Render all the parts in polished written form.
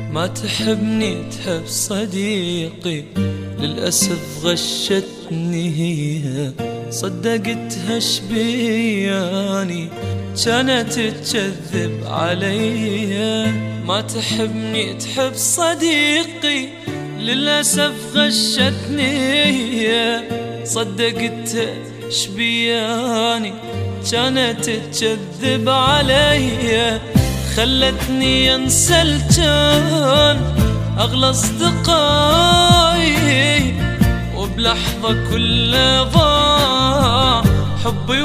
ما تحبني تحب صديقي، للأسف غشتني هي، صدقتها شبياني كانت تكذب علي. ما تحبني تحب صديقي، للأسف غشتني هي، صدقتها شبياني كانت تكذب علي. خلتني انسى الجان اغلى اصدقائي، وبلحظة كل ضاع حبي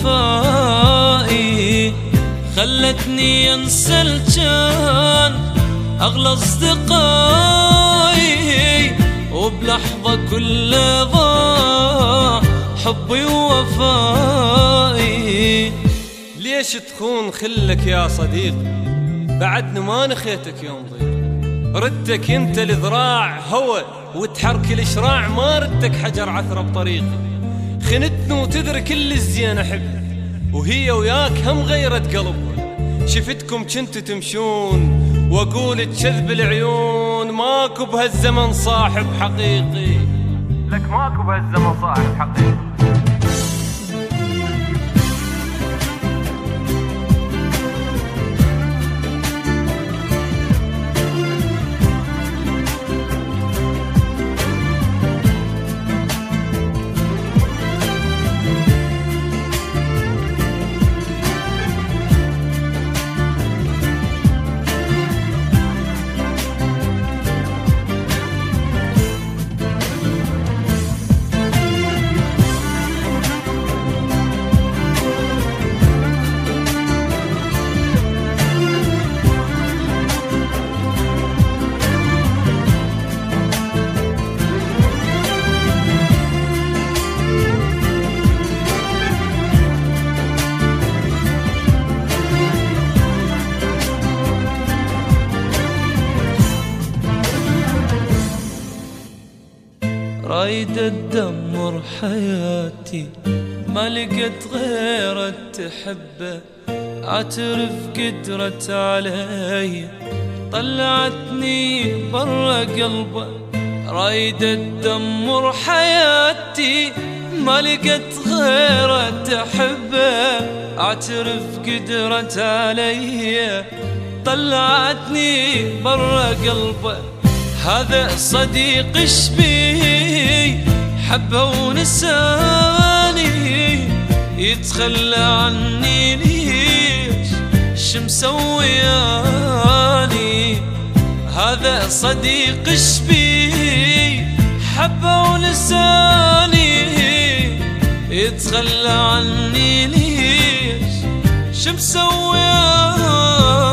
ووفائي. خلتني انسى الجان اغلى اصدقائي، وبلحظة كل ضاع حبي ووفائي. ليش تخون خلك يا صديقي؟ بعدنا ما نخيتك يوم ضيق، ردتك انت لذراع هوى وتحرك الاشراع، ما ردتك حجر عثرة بطريقي. خنتني وتدري كل الزين احبها، وهي وياك هم غيرت قلبها. شفتكم كنتوا تمشون واقول تشذب العيون، ماكو بهالزمن صاحب حقيقي، لك ماكو بهالزمن صاحب حقيقي. رايدة تدمر حياتي، ما لقيت غيره تحبه، اعترف قدرت علي طلعتني برا قلبه. رايدة تدمر حياتي، ما لقيت غيره تحبه، اعترف قدرت علي طلعتني برا قلبه. هذا صديق شبيه حبه ونساني، يتخلى عني ليش شمسوياني. هذا صديق شبيه حبه ونساني، يتخلى عني ليش شمسوياني.